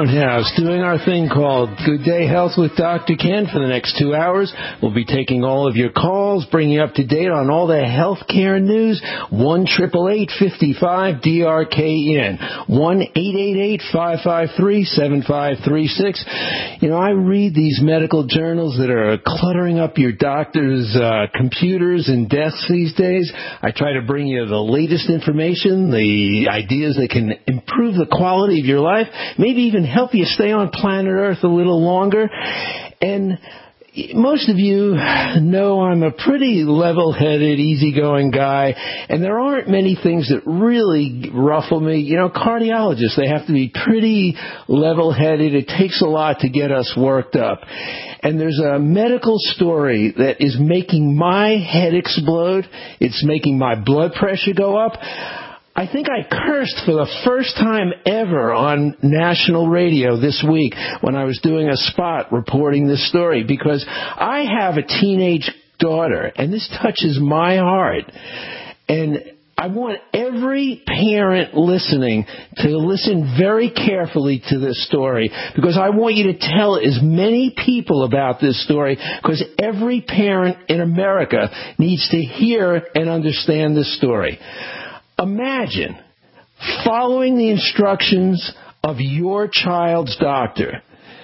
Roundhouse, doing our thing called Good Day Health with Dr. Ken for the next 2 hours. We'll be taking all of your calls, bringing you up to date on all the healthcare news. 1-888-55-DRKN. 1-888-553-7536. You know, I read these medical journals that are cluttering up your doctor's computers and desks these days. I try to bring you the latest information, the ideas that can improve the quality of your life, maybe even help you stay on planet Earth a little longer. And most of you know I'm a pretty level-headed, easygoing guy, and there aren't many things that really ruffle me. You know, cardiologists, they have to be pretty level-headed. It takes a lot to get us worked up. And there's a medical story that is making my head explode. It's making my blood pressure go up. I think I cursed for the first time ever on national radio this week when I was doing a spot reporting this story, because I have a teenage daughter, and this touches my heart. And I want every parent listening to listen very carefully to this story, because I want you to tell as many people about this story, because every parent in America needs to hear and understand this story. Imagine following the instructions of your child's doctor.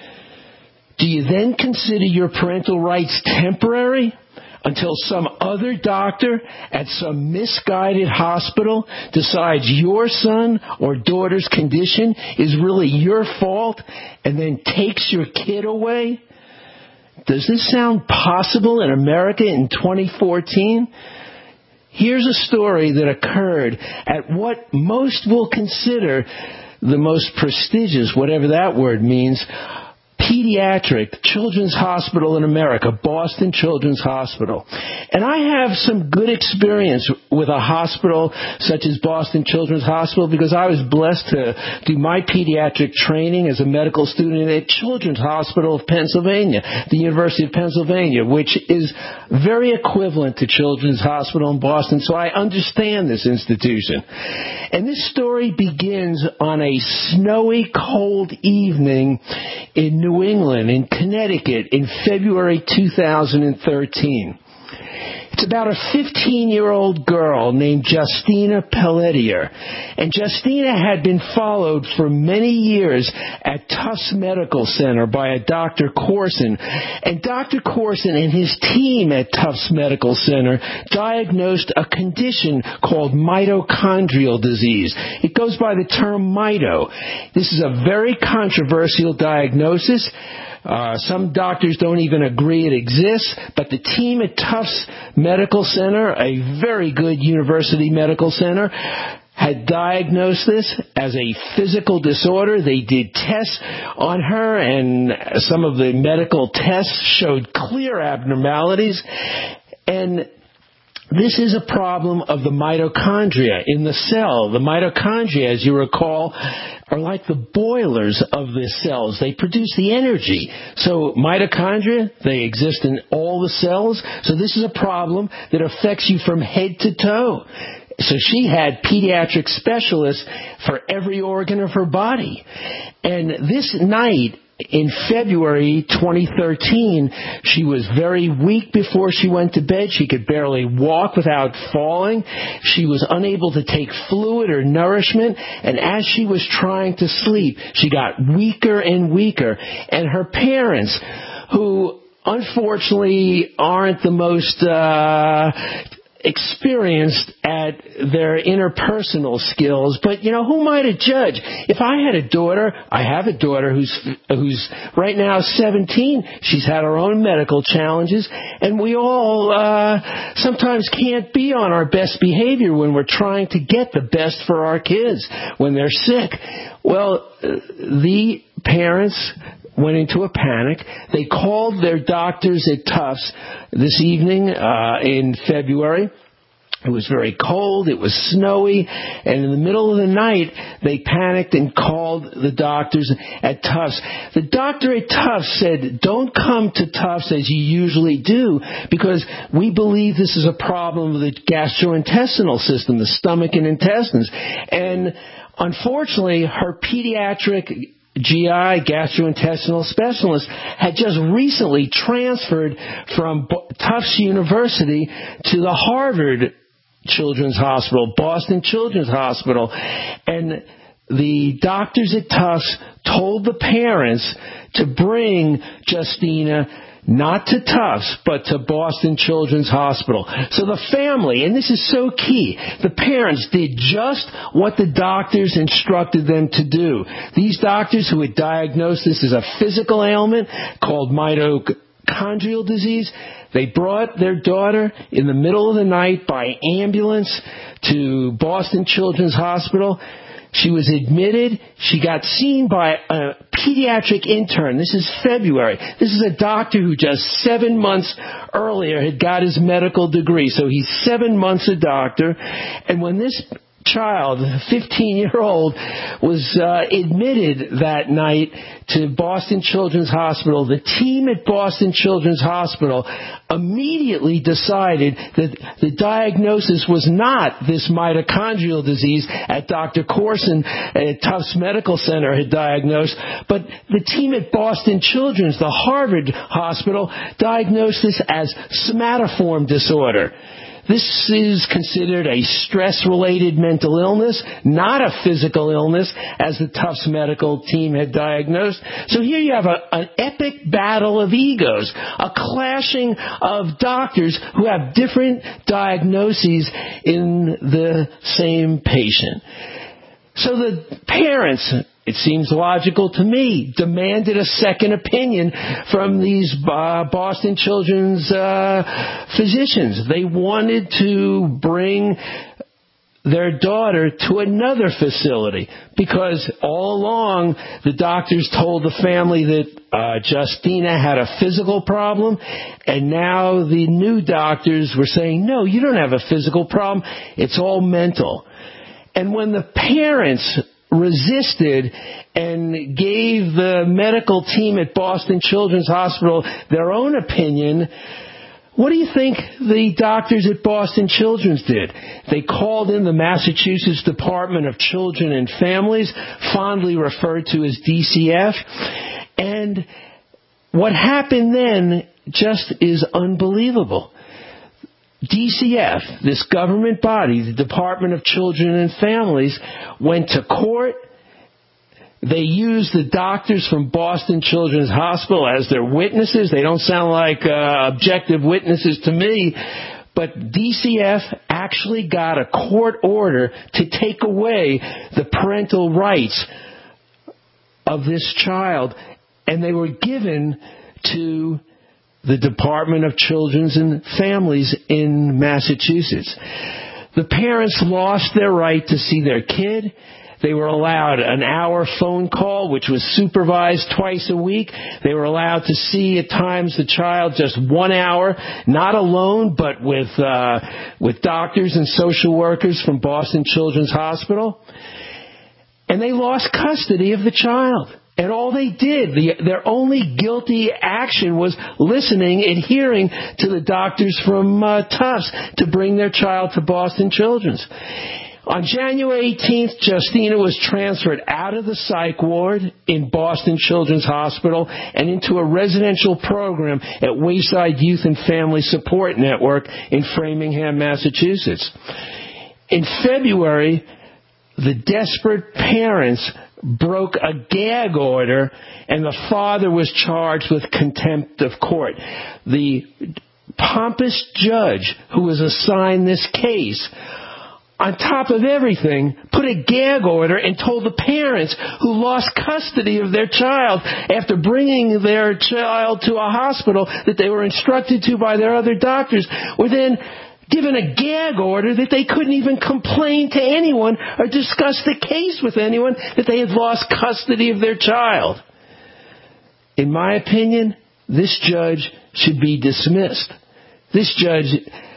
Do you then consider your parental rights temporary until some other doctor at some misguided hospital decides your son or daughter's condition is really your fault and then takes your kid away? Does this sound possible in America in 2014? Here's a story that occurred at what most will consider the most prestigious, whatever that word means, pediatric children's hospital in America, Boston Children's Hospital. And I have some good experience with a hospital such as Boston Children's Hospital, because I was blessed to do my pediatric training as a medical student at Children's Hospital of Pennsylvania, the University of Pennsylvania, which is very equivalent to Children's Hospital in Boston, so I understand this institution. And this story begins on a snowy, cold evening in New England, in Connecticut, in February 2013. It's about a 15-year-old girl named Justina Pelletier. And Justina had been followed for many years at Tufts Medical Center by a Dr. Corson. And Dr. Corson and his team at Tufts Medical Center diagnosed a condition called mitochondrial disease. It goes by the term mito. This is a very controversial diagnosis. Some doctors don't even agree it exists, but the team at Tufts Medical Center, a very good university medical center, had diagnosed this as a physical disorder. They did tests on her, and some of the medical tests showed clear abnormalities. And this is a problem of the mitochondria in the cell. The mitochondria, as you recall, are like the boilers of the cells. They produce the energy. So mitochondria, they exist in all the cells. So this is a problem that affects you from head to toe. So she had pediatric specialists for every organ of her body. And this night, in February 2013, she was very weak before she went to bed. She could barely walk without falling. She was unable to take fluid or nourishment. And as she was trying to sleep, she got weaker and weaker. And her parents, who unfortunately aren't the most experienced at their interpersonal skills, but you know, who am I to judge? If I had a daughter, I have a daughter who's right now 17. She's had her own medical challenges, and we all sometimes can't be on our best behavior when we're trying to get the best for our kids when they're sick. Well, the parents went into a panic. They called their doctors at Tufts this evening in February. It was very cold, it was snowy, and in the middle of the night, they panicked and called the doctors at Tufts. The doctor at Tufts said, don't come to Tufts as you usually do, because we believe this is a problem with the gastrointestinal system, the stomach and intestines. And unfortunately, her pediatric GI, gastrointestinal specialist, had just recently transferred from Tufts University to the Harvard Children's Hospital, Boston Children's Hospital. And the doctors at Tufts told the parents to bring Justina not to Tufts, but to Boston Children's Hospital. So the family, and this is so key, the parents did just what the doctors instructed them to do. These doctors who had diagnosed this as a physical ailment called mitochondrial disease, they brought their daughter in the middle of the night by ambulance to Boston Children's Hospital. She was admitted. She got seen by a pediatric intern. This is February. This is a doctor who just 7 months earlier had got his medical degree. So he's 7 months a doctor. And when this child, a 15-year-old, was admitted that night to Boston Children's Hospital, the team at Boston Children's Hospital immediately decided that the diagnosis was not this mitochondrial disease at Dr. Corson at Tufts Medical Center had diagnosed, but the team at Boston Children's, the Harvard Hospital, diagnosed this as somatoform disorder. This is considered a stress-related mental illness, not a physical illness, as the Tufts medical team had diagnosed. So here you have an epic battle of egos, a clashing of doctors who have different diagnoses in the same patient. So the parents, it seems logical to me, demanded a second opinion from these Boston Children's physicians. They wanted to bring their daughter to another facility because all along the doctors told the family that Justina had a physical problem, and now the new doctors were saying, no, you don't have a physical problem, it's all mental. And when the parents resisted and gave the medical team at Boston Children's Hospital their own opinion, what do you think the doctors at Boston Children's did? They called in the Massachusetts Department of Children and Families, fondly referred to as DCF, and what happened then just is unbelievable. DCF, this government body, the Department of Children and Families, went to court. They used the doctors from Boston Children's Hospital as their witnesses. They don't sound like objective witnesses to me. But DCF actually got a court order to take away the parental rights of this child, and they were given to the Department of Children's and Families in Massachusetts. The parents lost their right to see their kid. They were allowed an hour phone call, which was supervised twice a week. They were allowed to see at times the child just 1 hour, not alone, but with doctors and social workers from Boston Children's Hospital. And they lost custody of the child. And all they did, their only guilty action was listening, adhering to the doctors from Tufts to bring their child to Boston Children's. On January 18th, Justina was transferred out of the psych ward in Boston Children's Hospital and into a residential program at Wayside Youth and Family Support Network in Framingham, Massachusetts. In February, the desperate parents broke a gag order, and the father was charged with contempt of court. The pompous judge who was assigned this case, on top of everything, put a gag order and told the parents who lost custody of their child after bringing their child to a hospital that they were instructed to by their other doctors, were then given a gag order that they couldn't even complain to anyone or discuss the case with anyone that they had lost custody of their child. In my opinion, this judge should be dismissed. This judge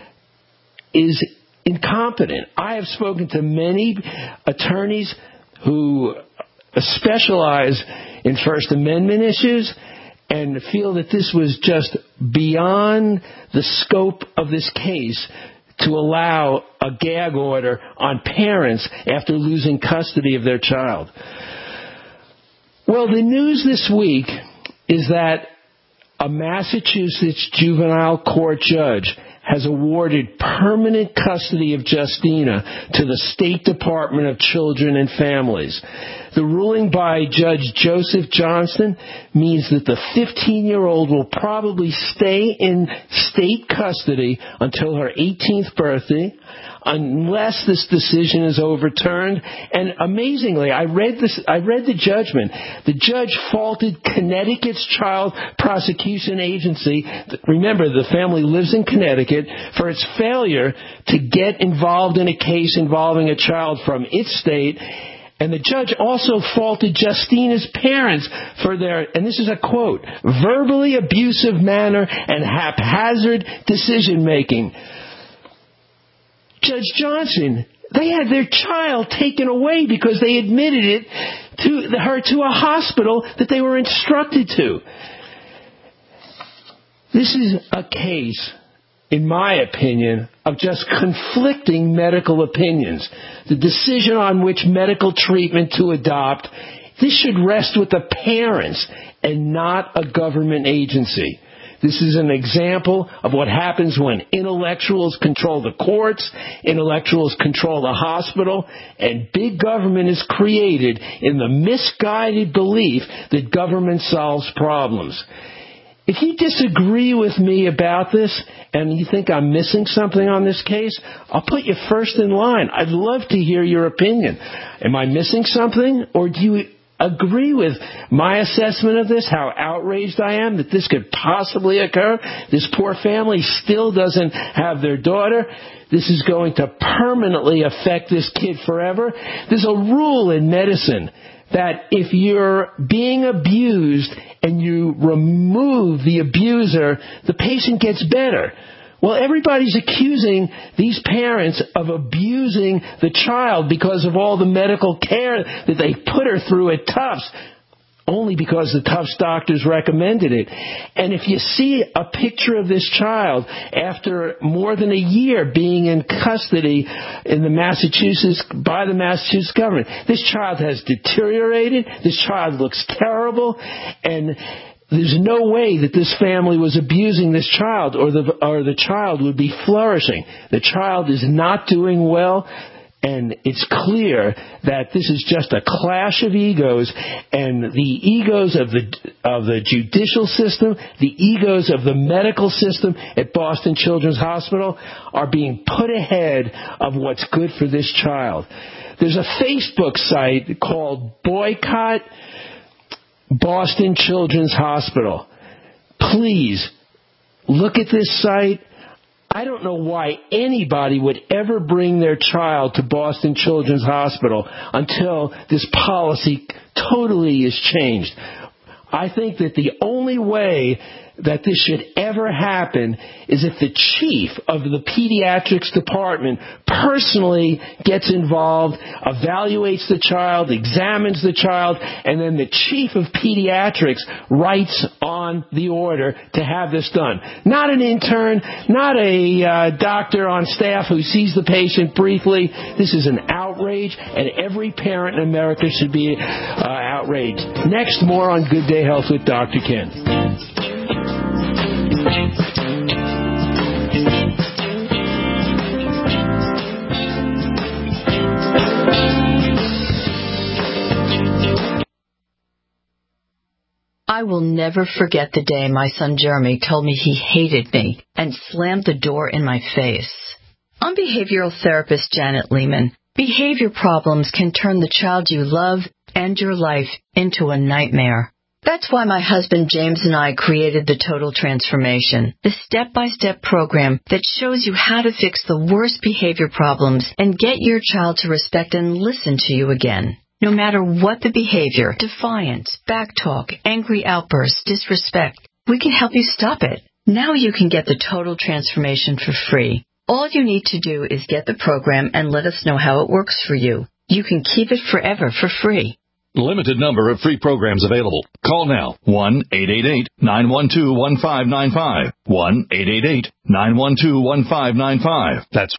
is incompetent. I have spoken to many attorneys who specialize in First Amendment issues and feel that this was just beyond the scope of this case to allow a gag order on parents after losing custody of their child. Well, the news this week is that a Massachusetts juvenile court judge has awarded permanent custody of Justina to the State Department of Children and Families. The ruling by Judge Joseph Johnston means that the 15-year-old will probably stay in state custody until her 18th birthday, unless this decision is overturned. And amazingly, I read the judgment. The judge faulted Connecticut's Child Prosecution Agency. Remember, the family lives in Connecticut, for its failure to get involved in a case involving a child from its state. And the judge also faulted Justina's parents for their, and this is a quote, verbally abusive manner and haphazard decision-making. Judge Johnson, they had their child taken away because they admitted her to a hospital that they were instructed to. This is a case, in my opinion, of just conflicting medical opinions. The decision on which medical treatment to adopt, this should rest with the parents and not a government agency. This is an example of what happens when intellectuals control the courts, intellectuals control the hospital, and big government is created in the misguided belief that government solves problems. If you disagree with me about this and you think I'm missing something on this case, I'll put you first in line. I'd love to hear your opinion. Am I missing something, or do you agree with my assessment of this, how outraged I am that this could possibly occur? This poor family still doesn't have their daughter. This is going to permanently affect this kid forever. There's a rule in medicine that if you're being abused and you remove the abuser, the patient gets better. Well, everybody's accusing these parents of abusing the child because of all the medical care that they put her through at Tufts, only because the Tufts doctors recommended it. And if you see a picture of this child after more than a year being in custody in by the Massachusetts government, this child has deteriorated. This child looks terrible, and there's no way that this family was abusing this child or the child would be flourishing. The child is not doing well, and it's clear that this is just a clash of egos, and the egos of the judicial system, the egos of the medical system at Boston Children's Hospital are being put ahead of what's good for this child. There's a Facebook site called Boycott Boston Children's Hospital. Please look at this site. I don't know why anybody would ever bring their child to Boston Children's Hospital until this policy totally is changed. I think that the only way that this should ever happen is if the chief of the pediatrics department personally gets involved, evaluates the child, examines the child, and then the chief of pediatrics writes on the order to have this done. Not an intern, not a doctor on staff who sees the patient briefly. This is an outrage, and every parent in America should be outraged. Next, more on Good Day Health with Dr. Ken. I will never forget the day my son Jeremy told me he hated me and slammed the door in my face. I'm behavioral therapist Janet Lehman. Behavior problems can turn the child you love and your life into a nightmare. That's why my husband James and I created the Total Transformation, the step-by-step program that shows you how to fix the worst behavior problems and get your child to respect and listen to you again. No matter what the behavior, defiance, backtalk, angry outbursts, disrespect, we can help you stop it. Now you can get the Total Transformation for free. All you need to do is get the program and let us know how it works for you. You can keep it forever for free. Limited number of free programs available. Call now. 1-888-912-1595. 1-888-912-1595. That's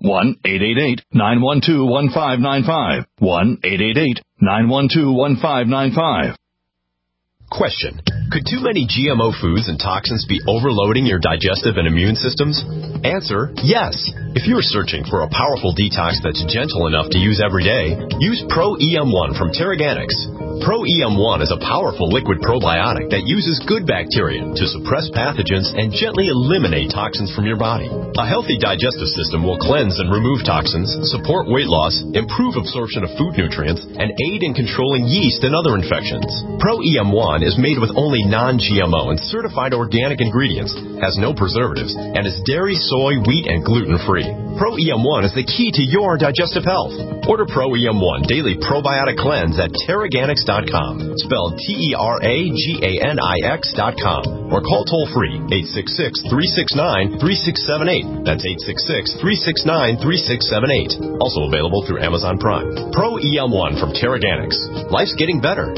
1-888-912-1595. 1-888-912-1595. Question: could too many GMO foods and toxins be overloading your digestive and immune systems? Answer: yes. If you are searching for a powerful detox that's gentle enough to use every day, use Pro-EM1 from Terraganics. Pro-EM1 is a powerful liquid probiotic that uses good bacteria to suppress pathogens and gently eliminate toxins from your body. A healthy digestive system will cleanse and remove toxins, support weight loss, improve absorption of food nutrients, and aid in controlling yeast and other infections. Pro-EM1 is made with only non-GMO and certified organic ingredients, has no preservatives, and is dairy, soy, wheat, and gluten-free. Pro-EM1 is the key to your digestive health. Order Pro-EM1 Daily Probiotic Cleanse at Terraganics.com, spelled Terraganix.com, or call toll-free 866-369-3678. That's 866-369-3678. Also available through Amazon Prime. Pro-EM1 from Terraganics. Life's getting better.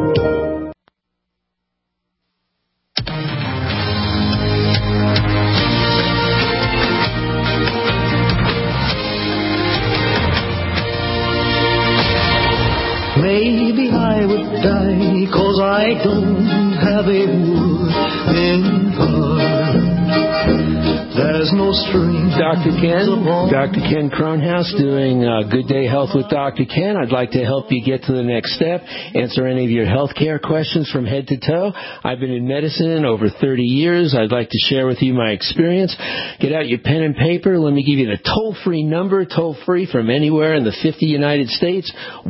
Maybe I would die 'cause I don't have a wood in heart. There's no string. Dr. Ken Cronhouse doing Good Day Health with Dr. Ken. I'd like to help you get to the next step, answer any of your health care questions from head to toe. I've been in medicine over 30 years. I'd like to share with you my experience. Get out your pen and paper. Let me give you the toll-free number, toll-free from anywhere in the 50 United States,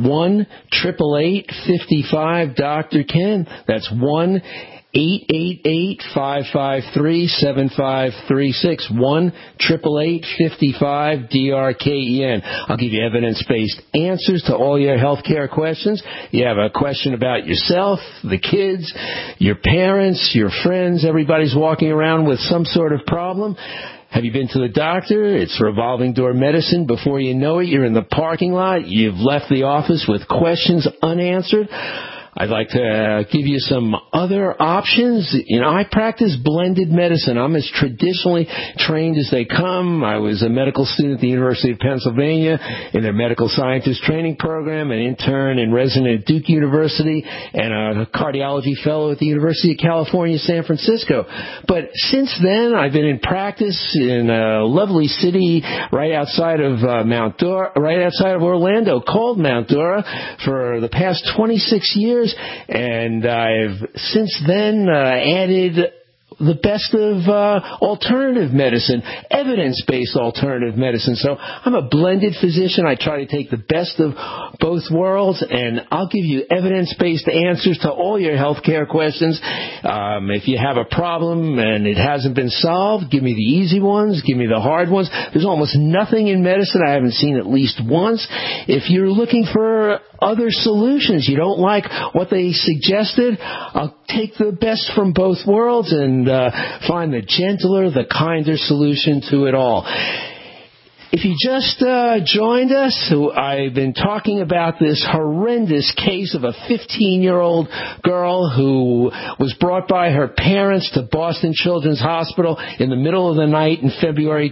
1-888-55-Dr. Ken. That's 1-888-553-7536, 1-888-55-DRKEN. I'll give you evidence-based answers to all your health care questions. You have a question about yourself, the kids, your parents, your friends, everybody's walking around with some sort of problem. Have you been to the doctor? It's revolving door medicine. Before you know it, you're in the parking lot. You've left the office with questions unanswered. I'd like to give you some other options. You know, I practice blended medicine. I'm as traditionally trained as they come. I was a medical student at the University of Pennsylvania in their medical scientist training program, an intern and resident at Duke University, and a cardiology fellow at the University of California, San Francisco. But since then, I've been in practice in a lovely city right outside of Orlando called Mount Dora for the past 26 years. And I've since then added the best of alternative medicine, evidence-based alternative medicine. So I'm a blended physician. I try to take the best of both worlds, and I'll give you evidence-based answers to all your health care questions. If you have a problem and it hasn't been solved, give me the easy ones, give me the hard ones. There's almost nothing in medicine I haven't seen at least once. If you're looking for other solutions, you don't like what they suggested, I'll take the best from both worlds and find the gentler, the kinder solution to it all. If you just joined us, I've been talking about this horrendous case of a 15-year-old girl who was brought by her parents to Boston Children's Hospital in the middle of the night in February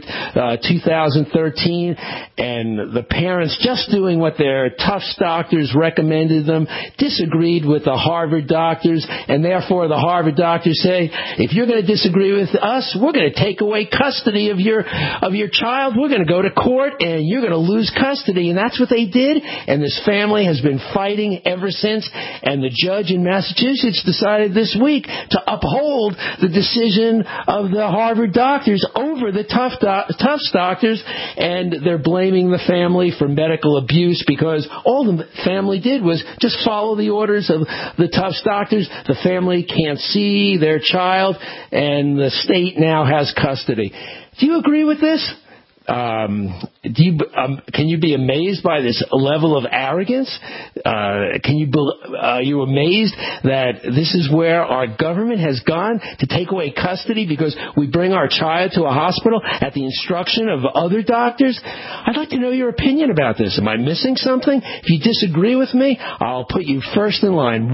2013, and the parents, just doing what their Tufts doctors recommended them, disagreed with the Harvard doctors, and therefore the Harvard doctors say, if you're going to disagree with us, we're going to take away custody of your child. We're going to go to court and you're going to lose custody. And that's what they did. And this family has been fighting ever since. And the judge in Massachusetts decided this week to uphold the decision of the Harvard doctors over the Tufts doctors. And they're blaming the family for medical abuse because all the family did was just follow the orders of the Tufts doctors. The family can't see their child and the state now has custody. Do you agree with this? Can you be amazed by this level of arrogance? Are you amazed that this is where our government has gone to take away custody because we bring our child to a hospital at the instruction of other doctors? I'd like to know your opinion about this. Am I missing something? If you disagree with me, I'll put you first in line.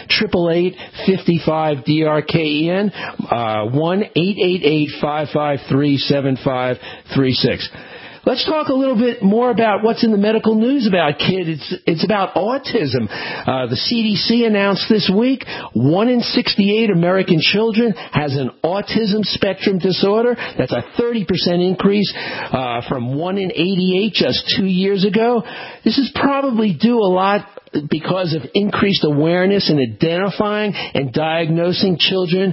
1-888-55-DRKEN, 1-888-553-7536. Let's talk a little bit more about what's in the medical news about kids. It's about autism. The CDC announced this week 1 in 68 American children has an autism spectrum disorder. That's a 30% increase from 1 in 88 just 2 years ago. This is probably due a lot because of increased awareness in identifying and diagnosing children,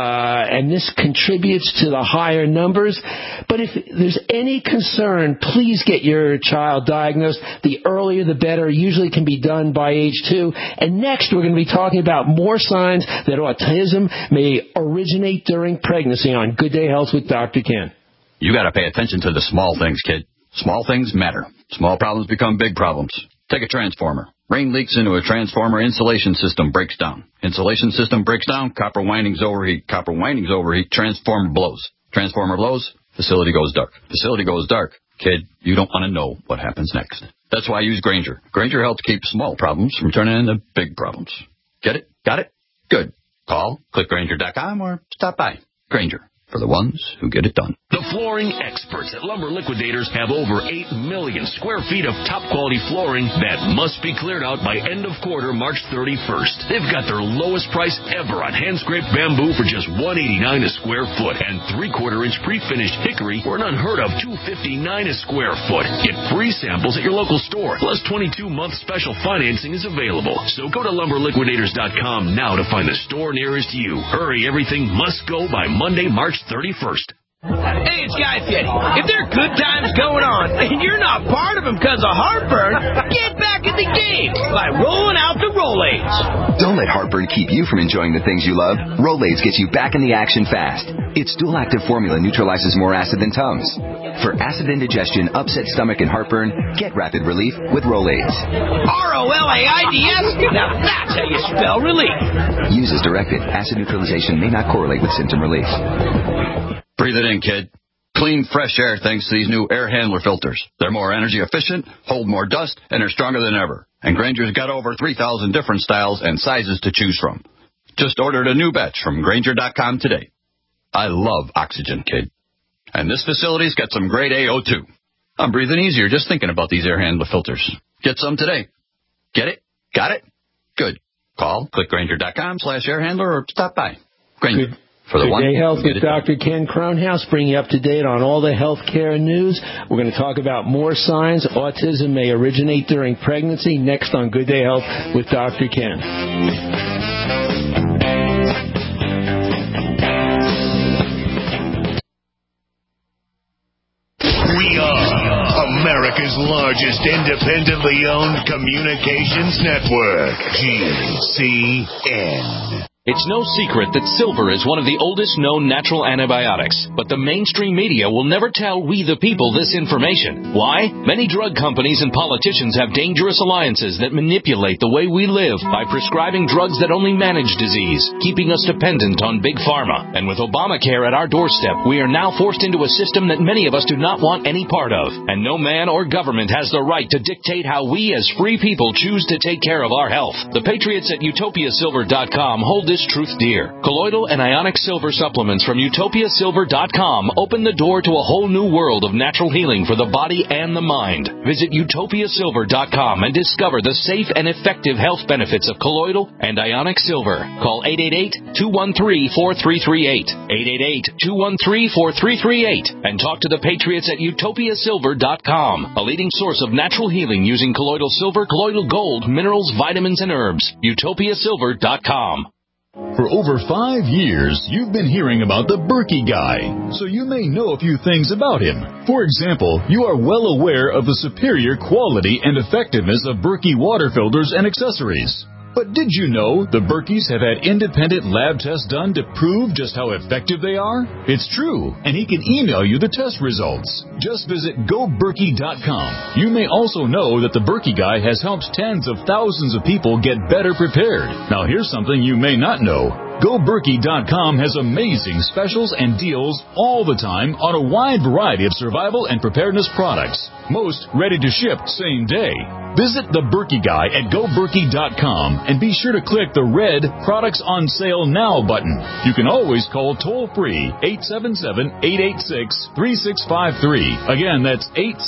and this contributes to the higher numbers. But if there's any concern, please get your child diagnosed. The earlier the better. Usually can be done by age 2. And next we're going to be talking about more signs that autism may originate during pregnancy on Good Day Health with Dr. Ken. You got to pay attention to the small things, kid. Small things matter. Small problems become big problems. Take a transformer. Rain leaks into a transformer, insulation system breaks down. Insulation system breaks down, copper windings overheat. Copper windings overheat, transformer blows. Transformer blows, facility goes dark. Facility goes dark. Kid, you don't want to know what happens next. That's why I use Grainger. Grainger helps keep small problems from turning into big problems. Get it? Got it? Good. Call, click Grainger.com, or stop by. Grainger, for the ones who get it done. The flooring experts at Lumber Liquidators have over 8 million square feet of top-quality flooring that must be cleared out by end of quarter, March 31st. They've got their lowest price ever on hand-scraped bamboo for just $189 a square foot, and 3/4-inch pre-finished hickory for an unheard of $259 a square foot. Get free samples at your local store, plus 22-month special financing is available. So go to LumberLiquidators.com now to find the store nearest you. Hurry, everything must go by Monday, March 31st. Hey, it's Guy Fieri. If there are good times going on and you're not part of them because of heartburn, get back in the game by rolling out the Rolaids. Don't let heartburn keep you from enjoying the things you love. Rolaids gets you back in the action fast. Its dual-active formula neutralizes more acid than Tums. For acid indigestion, upset stomach, and heartburn, get rapid relief with Rolaids. Rolaids? Now that's how you spell relief. Use as directed. Acid neutralization may not correlate with symptom relief. Breathe it in, kid. Clean, fresh air thanks to these new air handler filters. They're more energy efficient, hold more dust, and are stronger than ever. And Grainger's got over 3,000 different styles and sizes to choose from. Just ordered a new batch from Grainger.com today. I love oxygen, kid. And this facility's got some grade AO2. I'm breathing easier just thinking about these air handler filters. Get some today. Get it? Got it? Good. Call, click Grainger.com/air handler, or stop by. Grainger. Good. For the Good Day Health with Dr. Ken Cronhouse, bringing you up to date on all the healthcare news. We're going to talk about more signs autism may originate during pregnancy next on Good Day Health with Dr. Ken. We are America's largest independently owned communications network, GCN. It's no secret that silver is one of the oldest known natural antibiotics, but the mainstream media will never tell we the people this information. Why? Many drug companies and politicians have dangerous alliances that manipulate the way we live by prescribing drugs that only manage disease, keeping us dependent on big pharma. And with Obamacare at our doorstep, we are now forced into a system that many of us do not want any part of. And no man or government has the right to dictate how we as free people choose to take care of our health. The patriots at UtopiaSilver.com hold this truth dear. Colloidal and ionic silver supplements from UtopiaSilver.com open the door to a whole new world of natural healing for the body and the mind. Visit UtopiaSilver.com and discover the safe and effective health benefits of colloidal and ionic silver. Call 888-213-4338. 888-213-4338. And talk to the patriots at UtopiaSilver.com, a leading source of natural healing using colloidal silver, colloidal gold, minerals, vitamins, and herbs. UtopiaSilver.com. For over 5 years, you've been hearing about the Berkey Guy, so you may know a few things about him. For example, you are well aware of the superior quality and effectiveness of Berkey water filters and accessories. But did you know the Berkeys have had independent lab tests done to prove just how effective they are? It's true, and he can email you the test results. Just visit GoBerkey.com. You may also know that the Berkey Guy has helped tens of thousands of people get better prepared. Now here's something you may not know. GoBerkey.com has amazing specials and deals all the time on a wide variety of survival and preparedness products. Most ready to ship same day. Visit the Berkey Guy at GoBerkey.com and be sure to click the red Products on Sale Now button. You can always call toll-free 877-886-3653. Again, that's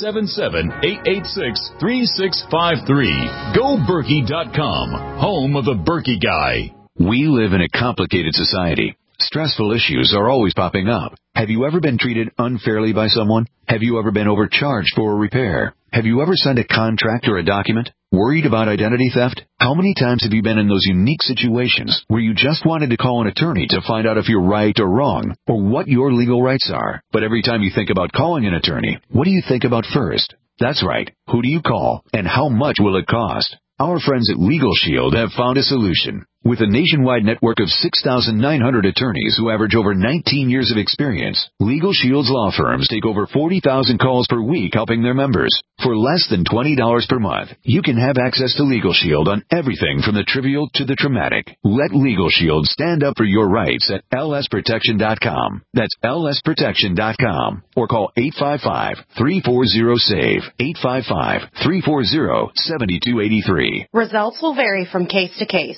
877-886-3653. GoBerkey.com, home of the Berkey Guy. We live in a complicated society. Stressful issues are always popping up. Have you ever been treated unfairly by someone? Have you ever been overcharged for a repair? Have you ever signed a contract or a document? Worried about identity theft? How many times have you been in those unique situations where you just wanted to call an attorney to find out if you're right or wrong, or what your legal rights are? But every time you think about calling an attorney, what do you think about first? That's right. Who do you call, and how much will it cost? Our friends at Legal Shield have found a solution. With a nationwide network of 6,900 attorneys who average over 19 years of experience, Legal Shield's law firms take over 40,000 calls per week helping their members. For less than $20 per month, you can have access to Legal Shield on everything from the trivial to the traumatic. Let Legal Shield stand up for your rights at lsprotection.com. That's lsprotection.com. Or call 855-340-SAVE, 855-340-7283. Results will vary from case to case.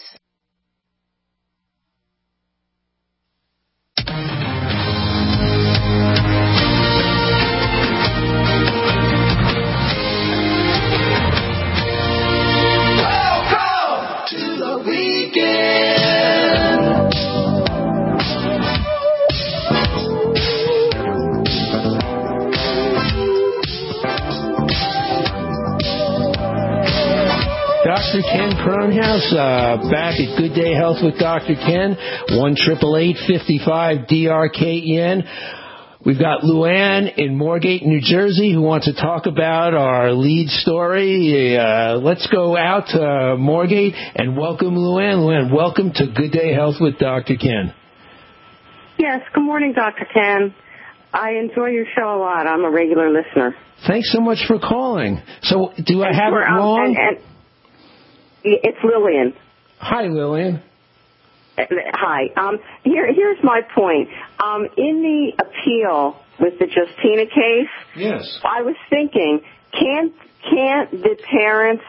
Dr. Ken Cronhouse, back at Good Day Health with Dr. Ken, 1-888-55-DRKEN. We've got Luann in Moorgate, New Jersey, who wants to talk about our lead story. Let's go out to Moorgate and welcome Luann. Luann, welcome to Good Day Health with Dr. Ken. Yes, good morning, Dr. Ken. I enjoy your show a lot. I'm a regular listener. Thanks so much for calling. So, do I have it wrong? It's Lillian. Hi, Lillian. Hi. Here's my point. In the appeal with the Justina case, yes, I was thinking, can't the parents,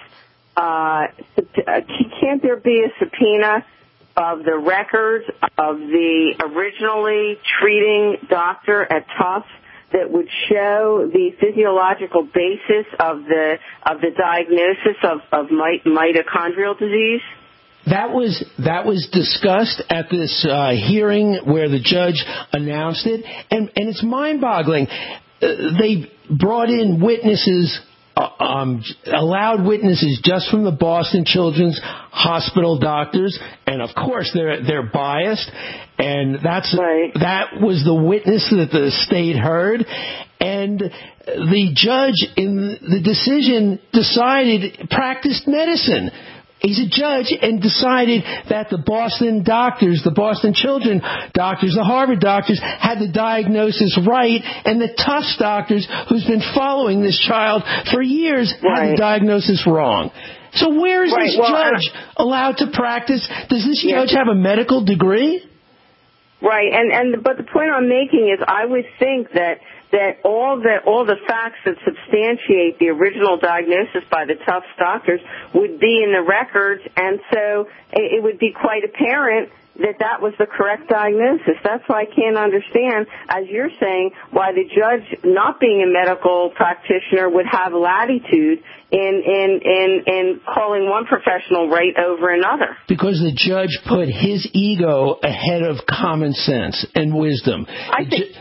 can't there be a subpoena of the records of the originally treating doctor at Tufts that would show the physiological basis of the diagnosis of mitochondrial disease? That was discussed at this hearing where the judge announced it, and it's mind-boggling. They brought in witnesses, allowed witnesses just from the Boston Children's Hospital doctors, and of course they're biased, and that was the witness that the state heard, and the judge in the decision practiced medicine. He's a judge and decided that the Boston doctors, the Boston Children doctors, the Harvard doctors had the diagnosis right, and the Tufts doctors, who's been following this child for years, had the diagnosis wrong. So where is this judge allowed to practice? Does this judge have a medical degree? Right, but the point I'm making is I would think that all the facts that substantiate the original diagnosis by the Tufts doctors would be in the records, and so it would be quite apparent that was the correct diagnosis. That's why I can't understand, as you're saying, why the judge, not being a medical practitioner, would have latitude in calling one professional right over another. Because the judge put his ego ahead of common sense and wisdom. I think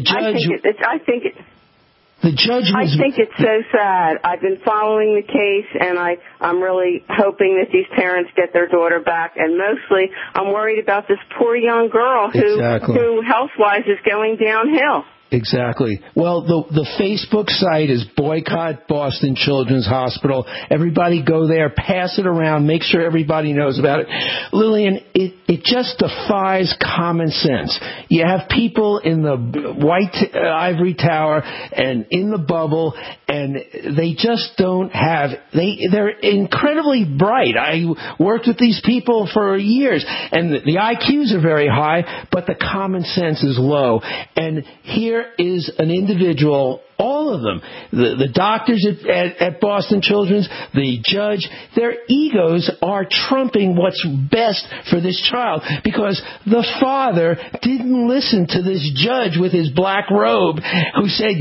it's so sad. I've been following the case, and I'm really hoping that these parents get their daughter back. And mostly, I'm worried about this poor young girl who health-wise is going downhill. Exactly. Well, the Facebook site is Boycott Boston Children's Hospital. Everybody go there, pass it around, make sure everybody knows about it. Lillian, it just defies common sense. You have people in the white ivory tower and in the bubble, and they just don't have, they're incredibly bright. I worked with these people for years, and the IQs are very high, but the common sense is low. And here is an individual, all of them, the doctors at Boston Children's, the judge, their egos are trumping what's best for this child, because the father didn't listen to this judge with his black robe who said,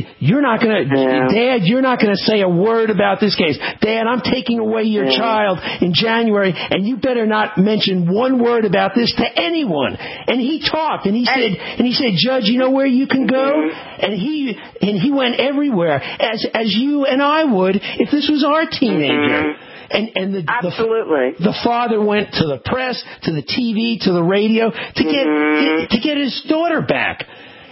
Dad, you're not going to say a word about this case. Dad, I'm taking away your child in January, and you better not mention one word about this to anyone. And he talked, and he said, Judge, you know where you can go? And he went everywhere, as you and I would if this was our teenager. And the father went to the press, to the TV, to the radio to get his daughter back.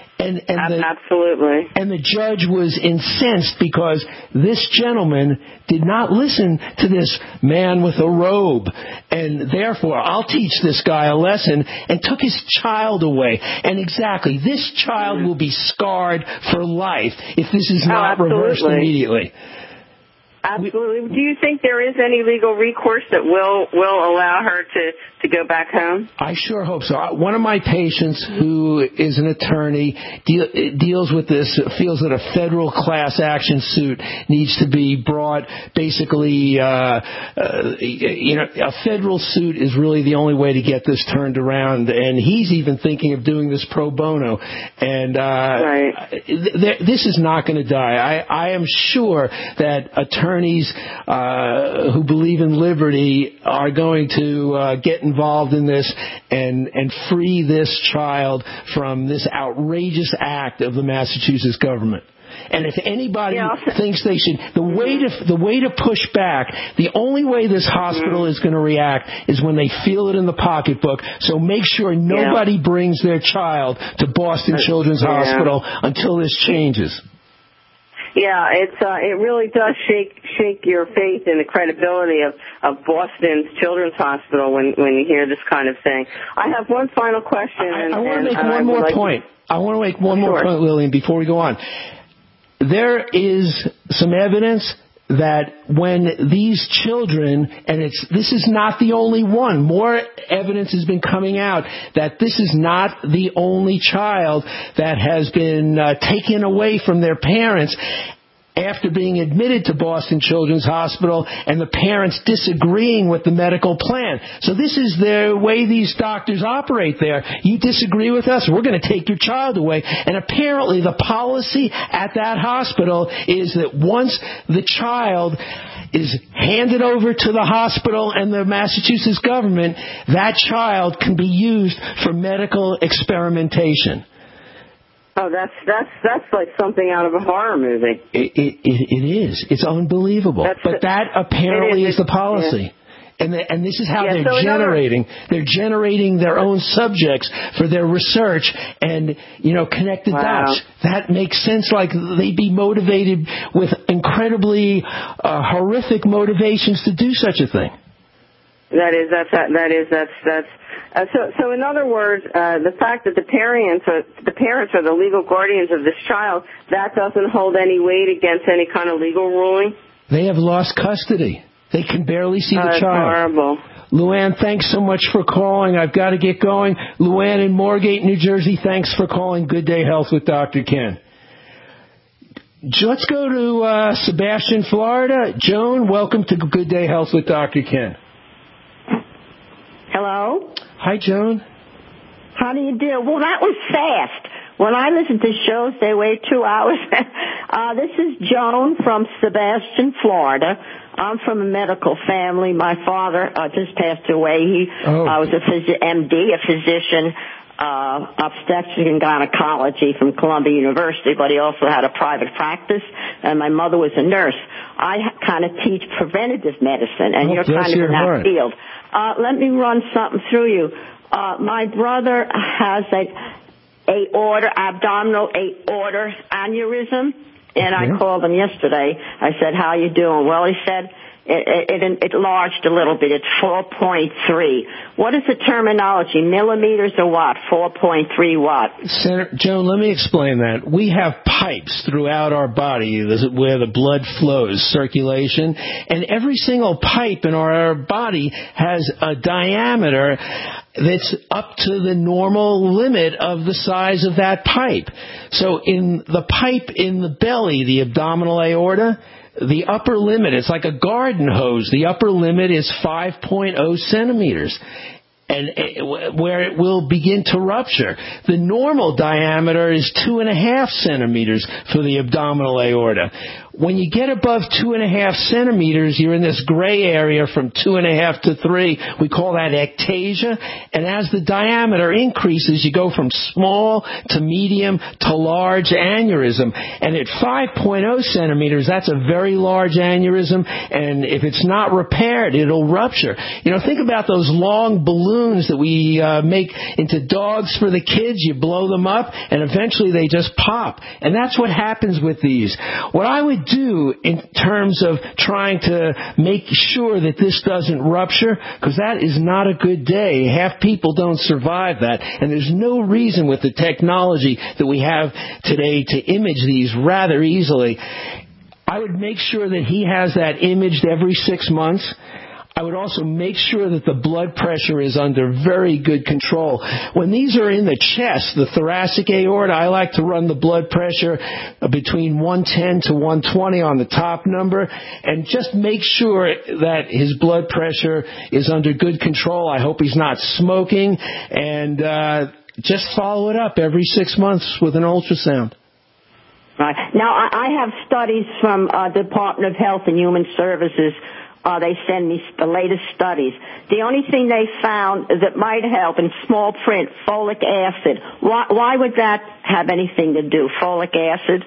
Absolutely. And the judge was incensed because this gentleman did not listen to this man with a robe. And therefore, I'll teach this guy a lesson, and took his child away. And exactly, this child will be scarred for life if this is not reversed immediately. Absolutely. Do you think there is any legal recourse that will allow her to go back home? I sure hope so. One of my patients, who is an attorney, deals with this, feels that a federal class action suit needs to be brought. Basically, a federal suit is really the only way to get this turned around. And he's even thinking of doing this pro bono. And this is not going to die. I am sure that attorneys who believe in liberty are going to get involved in this and free this child from this outrageous act of the Massachusetts government. And if anybody thinks they should, the way to push back, the only way this hospital is going to react is when they feel it in the pocketbook. So make sure nobody brings their child to Boston Children's Hospital until this changes. Yeah, it really does shake your faith in the credibility of Boston's Children's Hospital when you hear this kind of thing. I have one final question. I want to make one more point. I want to make one more point, Lillian, before we go on. There is some evidence that when these children, and this is not the only one, more evidence has been coming out that this is not the only child that has been taken away from their parents after being admitted to Boston Children's Hospital and the parents disagreeing with the medical plan. So this is the way these doctors operate there. You disagree with us, we're going to take your child away. And apparently the policy at that hospital is that once the child is handed over to the hospital and the Massachusetts government, that child can be used for medical experimentation. Oh, that's like something out of a horror movie. It is. It's unbelievable. But that apparently is the policy. Yeah. And this is how they're generating. They're generating their own subjects for their research and, connect the dots. That makes sense. Like they'd be motivated with incredibly horrific motivations to do such a thing. So in other words, the fact that the parents are the legal guardians of this child, that doesn't hold any weight against any kind of legal ruling? They have lost custody. They can barely see the child. Horrible. Luann, thanks so much for calling. I've got to get going. Luann in Moorgate, New Jersey, thanks for calling Good Day Health with Dr. Ken. Let's go to Sebastian, Florida. Joan, welcome to Good Day Health with Dr. Ken. Hello? Hi, Joan. How do you do? Well, that was fast. When I listen to shows, they wait 2 hours. This is Joan from Sebastian, Florida. I'm from a medical family. My father just passed away. He was a MD, a physician, obstetric and gynecology from Columbia University, but he also had a private practice, and my mother was a nurse. I kind of teach preventative medicine, and you're kind of in that field. Let me run something through you. My brother has abdominal aorta aneurysm. And I called him yesterday. I said, how you doing? Well, he said it enlarged a little bit. It's 4.3. What is the terminology? Millimeters or what? 4.3 what? Senator Joan, let me explain that. We have pipes throughout our body where the blood flows, circulation, and every single pipe in our body has a diameter that's up to the normal limit of the size of that pipe. So in the pipe in the belly, the abdominal aorta, the upper limit, it's like a garden hose. The upper limit is 5.0 centimeters. And where it will begin to rupture. The normal diameter is 2.5 centimeters for the abdominal aorta. When you get above 2.5 centimeters, you're in this gray area from 2.5 to 3. We call that ectasia. And as the diameter increases, you go from small to medium to large aneurysm. And at 5.0 centimeters, that's a very large aneurysm. And if it's not repaired, it'll rupture. You know, think about those long balloons that we make into dogs for the kids. You blow them up, and eventually they just pop. And that's what happens with these. What I would do in terms of trying to make sure that this doesn't rupture, because that is not a good day. Half people don't survive that, and there's no reason with the technology that we have today to image these rather easily. I would make sure that he has that imaged every 6 months. I would also make sure that the blood pressure is under very good control. When these are in the chest, the thoracic aorta, I like to run the blood pressure between 110 to 120 on the top number, and just make sure that his blood pressure is under good control. I hope he's not smoking, and just follow it up every 6 months with an ultrasound. Right. Now, I have studies from Department of Health and Human Services. They send me the latest studies. The only thing they found that might help in small print, folic acid. Why would that have anything to do, folic acid?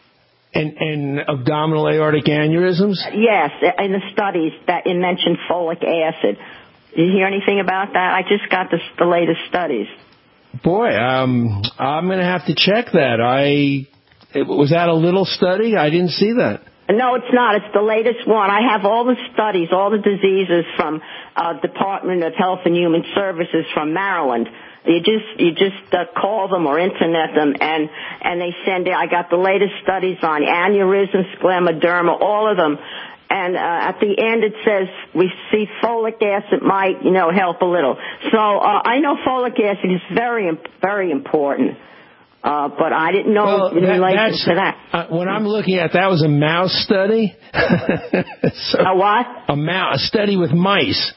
And abdominal aortic aneurysms? Yes, in the studies that it mentioned folic acid. Did you hear anything about that? I just got the latest studies. Boy, I'm going to have to check that. Was that a little study? I didn't see that. No, it's not. It's the latest one. I have all the studies, all the diseases from Department of Health and Human Services from Maryland. You just call them or internet them, and they send it. I got the latest studies on aneurysm, scleroderma, all of them. And at the end it says we see folic acid might, help a little. So I know folic acid is very, very important. But I didn't know in relation to that. When I'm looking at that was a mouse study. A what? A study with mice.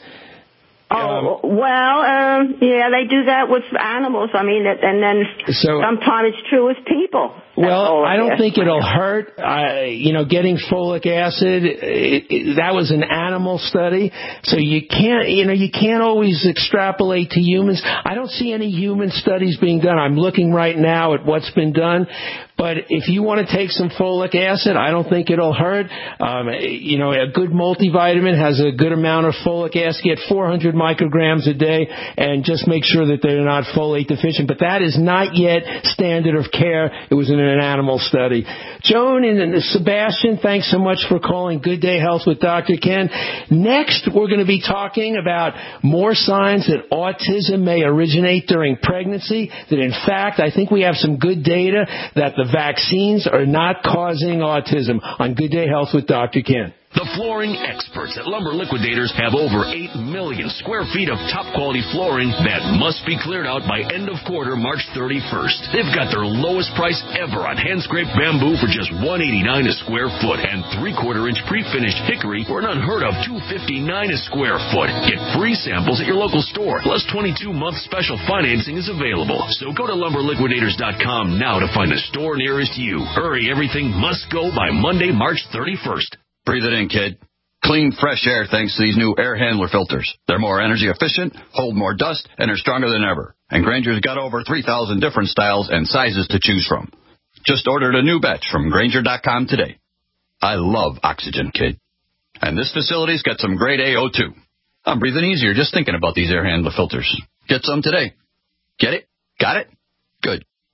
Yeah, they do that with animals. I mean, and then sometimes it's true with people. Well, I don't think it'll hurt. Getting folic acid, that was an animal study, so you can't always extrapolate to humans. I don't see any human studies being done. I'm looking right now at what's been done. But if you want to take some folic acid, I don't think it'll hurt. A good multivitamin has a good amount of folic acid. Get 400 micrograms a day, and just make sure that they're not folate deficient. But that is not yet standard of care. It was in an animal study. Joan and Sebastian, thanks so much for calling Good Day Health with Dr. Ken. Next, we're going to be talking about more signs that autism may originate during pregnancy. That in fact, I think we have some good data that the vaccines are not causing autism on Good Day Health with Dr. Ken. The flooring experts at Lumber Liquidators have over 8 million square feet of top-quality flooring that must be cleared out by end of quarter, March 31st. They've got their lowest price ever on hand-scraped bamboo for just $189 a square foot and 3/4-inch pre-finished hickory for an unheard of $259 a square foot. Get free samples at your local store, plus 22-month special financing is available. So go to LumberLiquidators.com now to find a store nearest you. Hurry, everything must go by Monday, March 31st. Breathe it in, kid. Clean, fresh air thanks to these new air handler filters. They're more energy efficient, hold more dust, and are stronger than ever. And Grainger's got over 3,000 different styles and sizes to choose from. Just ordered a new batch from Grainger.com today. I love oxygen, kid. And this facility's got some grade AO2. I'm breathing easier just thinking about these air handler filters. Get some today. Get it? Got it? Good.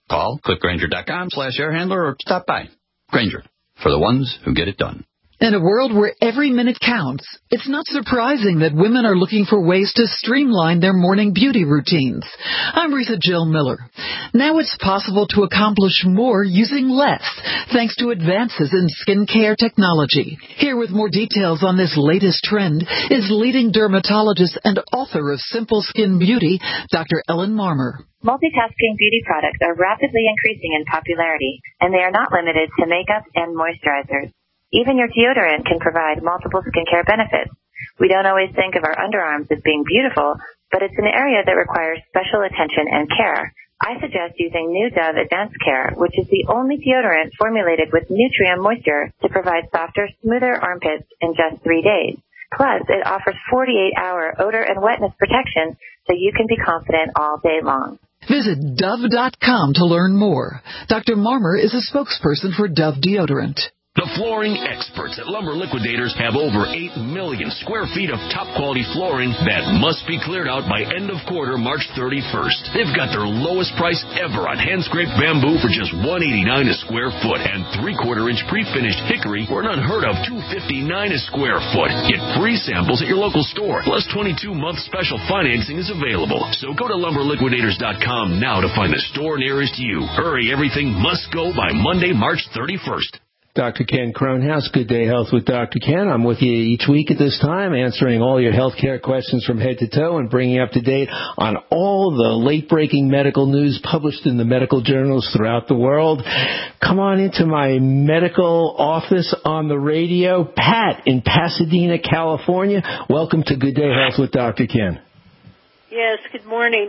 Call clickgrainger.com/airhandler or stop by. Grainger, for the ones who get it done. In a world where every minute counts, it's not surprising that women are looking for ways to streamline their morning beauty routines. I'm Rita Jill Miller. Now it's possible to accomplish more using less, thanks to advances in skincare technology. Here with more details on this latest trend is leading dermatologist and author of Simple Skin Beauty, Dr. Ellen Marmer. Multitasking beauty products are rapidly increasing in popularity, and they are not limited to makeup and moisturizers. Even your deodorant can provide multiple skincare benefits. We don't always think of our underarms as being beautiful, but it's an area that requires special attention and care. I suggest using new Dove Advanced Care, which is the only deodorant formulated with Nutrient Moisture to provide softer, smoother armpits in just 3 days. Plus, it offers 48-hour odor and wetness protection, so you can be confident all day long. Visit Dove.com to learn more. Dr. Marmer is a spokesperson for Dove Deodorant. The flooring experts at Lumber Liquidators have over 8 million square feet of top-quality flooring that must be cleared out by end of quarter March 31st. They've got their lowest price ever on hand-scraped bamboo for just $189 a square foot, and 3/4-inch pre-finished hickory for an unheard of $259 a square foot. Get free samples at your local store, plus 22-month special financing is available. So go to LumberLiquidators.com now to find the store nearest you. Hurry, everything must go by Monday, March 31st. Dr. Ken Cronhouse, Good Day Health with Dr. Ken. I'm with you each week at this time, answering all your healthcare questions from head to toe and bringing you up to date on all the late-breaking medical news published in the medical journals throughout the world. Come on into my medical office on the radio. Pat in Pasadena, California. Welcome to Good Day Health with Dr. Ken. Yes, good morning.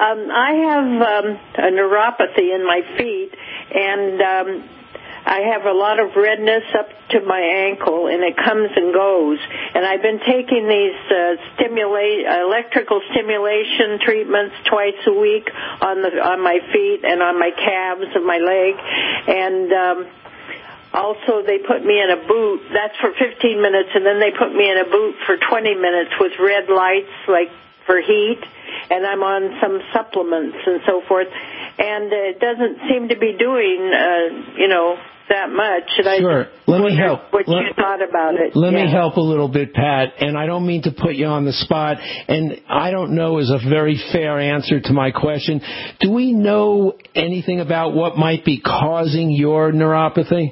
I have a neuropathy in my feet, and I have a lot of redness up to my ankle, and it comes and goes. And I've been taking these electrical stimulation treatments twice a week on my feet and on my calves and my leg. And also, they put me in a boot. That's for 15 minutes, and then they put me in a boot for 20 minutes with red lights, like for heat. And I'm on some supplements and so forth. And it doesn't seem to be doing, that much. Sure. Let me help. What you thought about it. Let me help a little bit, Pat. And I don't mean to put you on the spot. And I don't know is a very fair answer to my question. Do we know anything about what might be causing your neuropathy?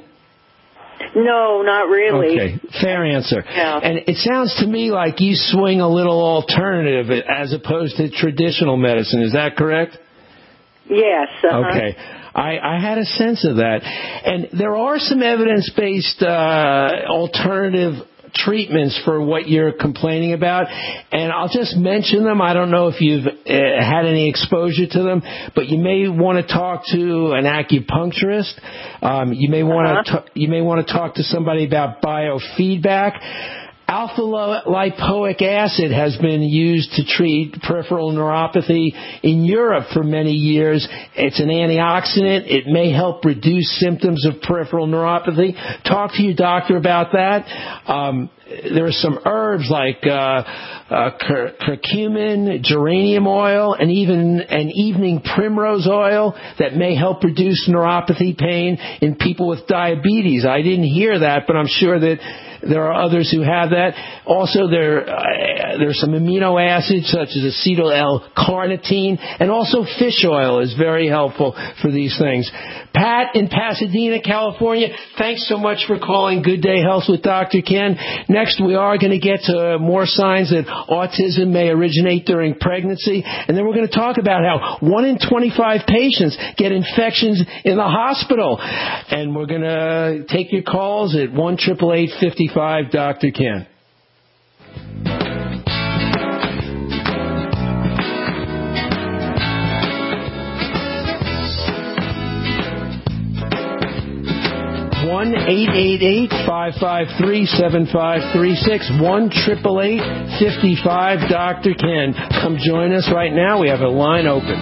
No, not really. Okay, fair answer. Yeah. And it sounds to me like you swing a little alternative as opposed to traditional medicine. Is that correct? Yes. Okay. I had a sense of that. And there are some evidence-based alternative treatments for what you're complaining about, and I'll just mention them. I don't know if you've had any exposure to them, but you may want to talk to an acupuncturist. You may want to talk to somebody about biofeedback. Alpha-lipoic acid has been used to treat peripheral neuropathy in Europe for many years. It's an antioxidant. It may help reduce symptoms of peripheral neuropathy. Talk to your doctor about that. There are some herbs like curcumin, geranium oil, and even an evening primrose oil that may help reduce neuropathy pain in people with diabetes. I didn't hear that, but I'm sure that there are others who have that. Also, there's some amino acids such as acetyl L-carnitine, and also fish oil is very helpful for these things. Pat in Pasadena, California, thanks so much for calling Good Day Health with Dr. Ken. Next, we are going to get to more signs that autism may originate during pregnancy, and then we're going to talk about how 1 in 25 patients get infections in the hospital. And we're going to take your calls at 1-888-55 Dr. Ken. One 888-553-7536. 1-888-55 Dr. Ken. Come join us right now. We have a line open.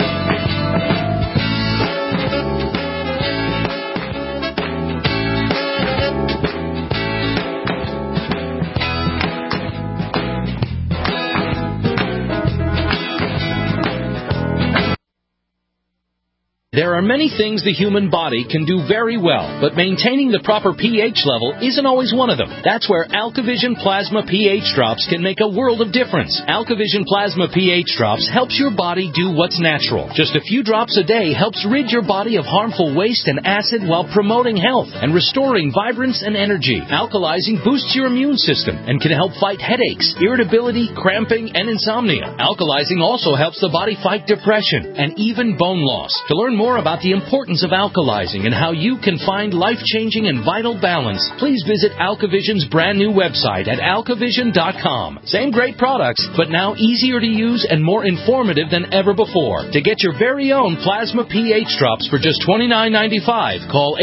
There are many things the human body can do very well, but maintaining the proper pH level isn't always one of them. That's where AlkaVision Plasma pH Drops can make a world of difference. AlkaVision Plasma pH Drops helps your body do what's natural. Just a few drops a day helps rid your body of harmful waste and acid while promoting health and restoring vibrance and energy. Alkalizing boosts your immune system and can help fight headaches, irritability, cramping, and insomnia. Alkalizing also helps the body fight depression and even bone loss. To learn more about the importance of alkalizing and how you can find life-changing and vital balance, please visit AlkaVision's brand new website at alkavision.com. Same great products, but now easier to use and more informative than ever before. To get your very own Plasma pH Drops for just $29.95, call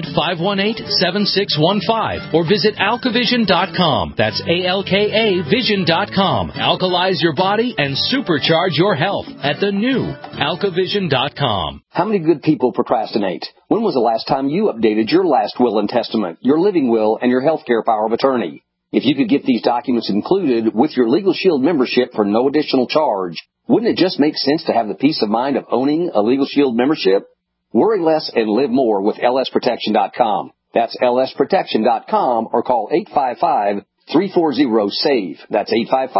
800-518-7615 or visit alkavision.com. That's ALKA Vision.com. Alkalize your body and supercharge your health at the new alkavision.com. How many good people procrastinate? When was the last time you updated your last will and testament, your living will, and your healthcare power of attorney? If you could get these documents included with your Legal Shield membership for no additional charge, wouldn't it just make sense to have the peace of mind of owning a Legal Shield membership? Worry less and live more with lsprotection.com. That's lsprotection.com or call 855-340-SAVE. That's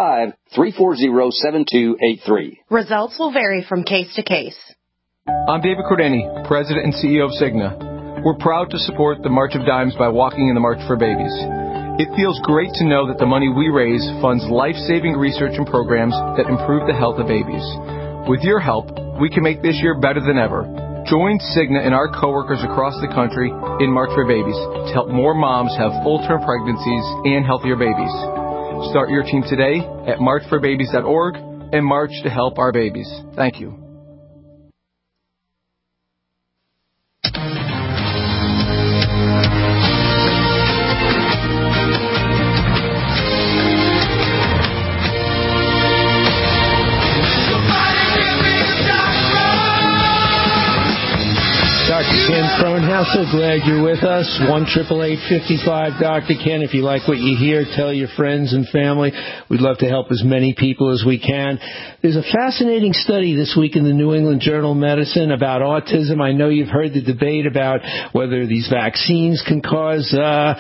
855-340-7283. Results will vary from case to case. I'm David Cordani, President and CEO of Cigna. We're proud to support the March of Dimes by walking in the March for Babies. It feels great to know that the money we raise funds life-saving research and programs that improve the health of babies. With your help, we can make this year better than ever. Join Cigna and our coworkers across the country in March for Babies to help more moms have full-term pregnancies and healthier babies. Start your team today at marchforbabies.org and march to help our babies. Thank you. Dr. Ken Cronehouse, so glad you're with us. 1-888-55 Dr. Ken. If you like what you hear, tell your friends and family. We'd love to help as many people as we can. There's a fascinating study this week in the New England Journal of Medicine about autism. I know you've heard the debate about whether these vaccines can cause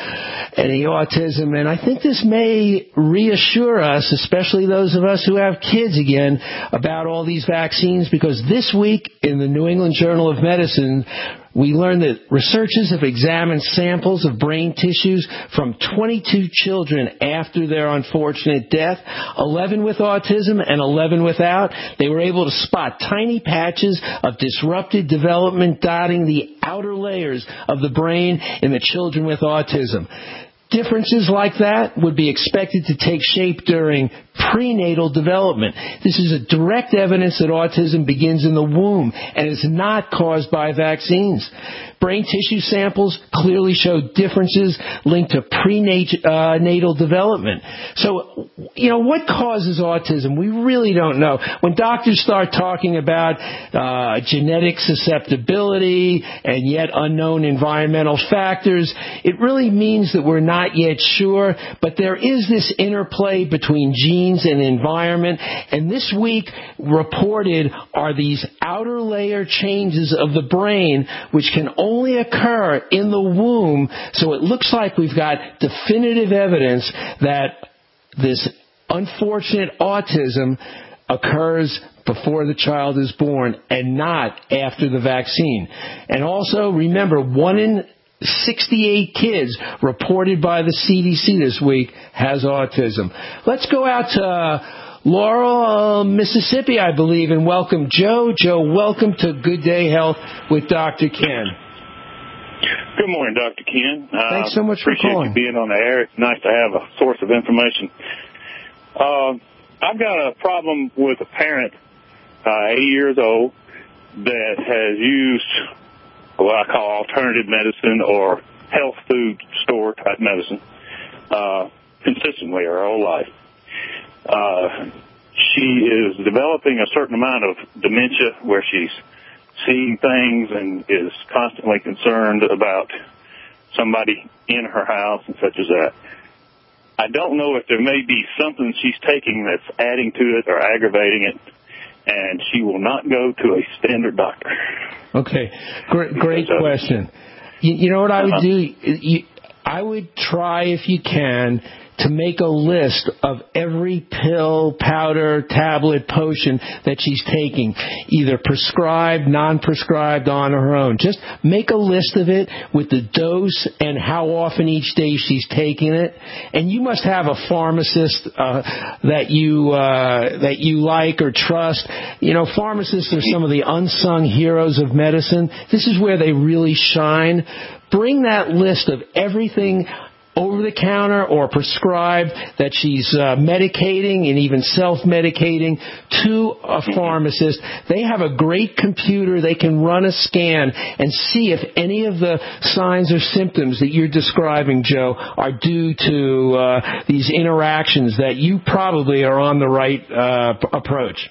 any autism, and I think this may reassure us, especially those of us who have kids again, about all these vaccines, because this week in the New England Journal of Medicine, we learned that researchers have examined samples of brain tissues from 22 children after their unfortunate death, 11 with autism and 11 without. They were able to spot tiny patches of disrupted development dotting the outer layers of the brain in the children with autism. Differences like that would be expected to take shape during prenatal development. This is a direct evidence that autism begins in the womb and is not caused by vaccines. Brain tissue samples clearly show differences linked to prenatal development. So, what causes autism? We really don't know. When doctors start talking about genetic susceptibility and yet unknown environmental factors, it really means that we're not yet sure, but there is this interplay between genes and environment, and this week reported are these outer layer changes of the brain which can only occur in the womb. So it looks like we've got definitive evidence that this unfortunate autism occurs before the child is born and not after the vaccine. And also, remember, 1 in 68 kids reported by the CDC this week has autism. Let's go out to Laurel, Mississippi, I believe, and welcome Joe. Joe, welcome to Good Day Health with Dr. Ken. Good morning, Dr. Ken. Thanks so much for calling. Appreciate you being on the air. It's nice to have a source of information. I've got a problem with a parent, 80 years old, that has used what I call alternative medicine or health food store type medicine consistently her whole life. She is developing a certain amount of dementia where she's seeing things and is constantly concerned about somebody in her house and such as that. I don't know if there may be something she's taking that's adding to it or aggravating it, and she will not go to a standard doctor. Okay, great question. You know what I would do? I would try, if you can, to make a list of every pill, powder, tablet, potion that she's taking, either prescribed, non-prescribed, on her own. Just make a list of it with the dose and how often each day she's taking it. And you must have a pharmacist that you like or trust. You know, pharmacists are some of the unsung heroes of medicine. This is where they really shine. Bring that list of everything over-the-counter or prescribed that she's medicating and even self-medicating to a pharmacist. They have a great computer. They can run a scan and see if any of the signs or symptoms that you're describing, Joe, are due to these interactions that you probably are on the right approach.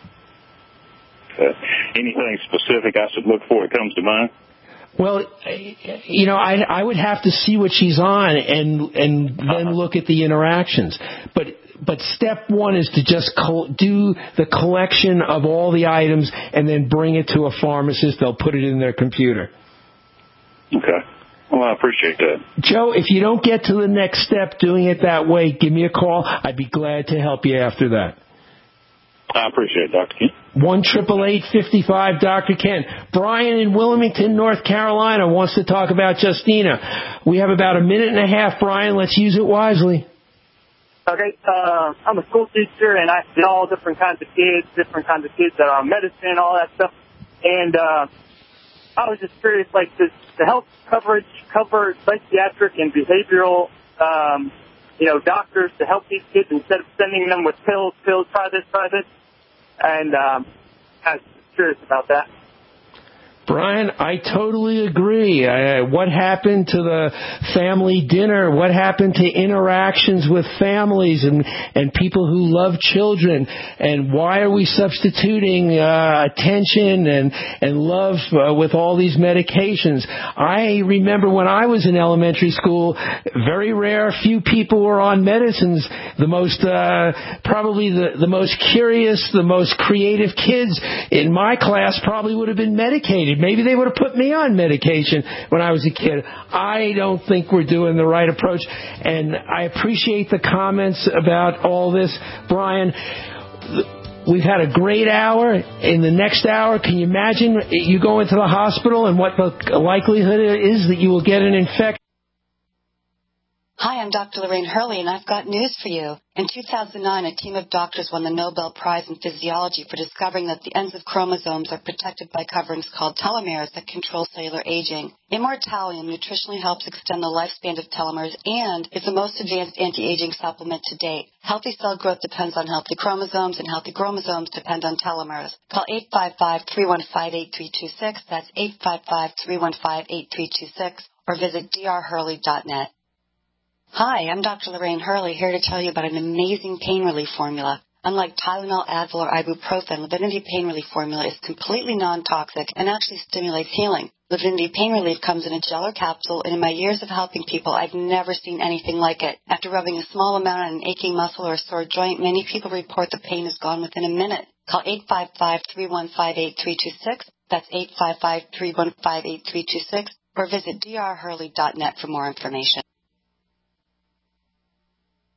Anything specific I should look for that comes to mind? Well, you know, I would have to see what she's on and then look at the interactions. But step one is to just do the collection of all the items and then bring it to a pharmacist. They'll put it in their computer. Okay. Well, I appreciate that. Joe, if you don't get to the next step doing it that way, give me a call. I'd be glad to help you after that. I appreciate it, Dr. Ken. 1-888-55 Dr. Ken. Brian in Wilmington, North Carolina wants to talk about Justina. We have about a minute and a half, Brian. Let's use it wisely. Okay, I'm a school teacher, and I see all different kinds of kids that are on medicine, all that stuff. And I was just curious, like, does the health coverage cover psychiatric and behavioral doctors to help these kids instead of sending them with pills, try this. And I was curious about that. Brian, I totally agree. What happened to the family dinner? What happened to interactions with families and people who love children? And why are we substituting attention and love with all these medications? I remember when I was in elementary school, very rare, few people were on medicines. The most, probably the most curious, the most creative kids in my class probably would have been medicated. Maybe they would have put me on medication when I was a kid. I don't think we're doing the right approach, and I appreciate the comments about all this, Brian. We've had a great hour. In the next hour, can you imagine you go into the hospital and what the likelihood is that you will get an infection? Hi, I'm Dr. Lorraine Hurley, and I've got news for you. In 2009, a team of doctors won the Nobel Prize in Physiology for discovering that the ends of chromosomes are protected by coverings called telomeres that control cellular aging. Immortalium nutritionally helps extend the lifespan of telomeres and is the most advanced anti-aging supplement to date. Healthy cell growth depends on healthy chromosomes, and healthy chromosomes depend on telomeres. Call 855-315-8326. That's 855-315-8326, or visit drhurley.net. Hi, I'm Dr. Lorraine Hurley, here to tell you about an amazing pain relief formula. Unlike Tylenol, Advil, or ibuprofen, Livinity Pain Relief Formula is completely non-toxic and actually stimulates healing. Livinity Pain Relief comes in a gel or capsule, and in my years of helping people, I've never seen anything like it. After rubbing a small amount on an aching muscle or a sore joint, many people report the pain is gone within a minute. Call 855-315-8326. That's 855-315-8326, or visit drhurley.net for more information.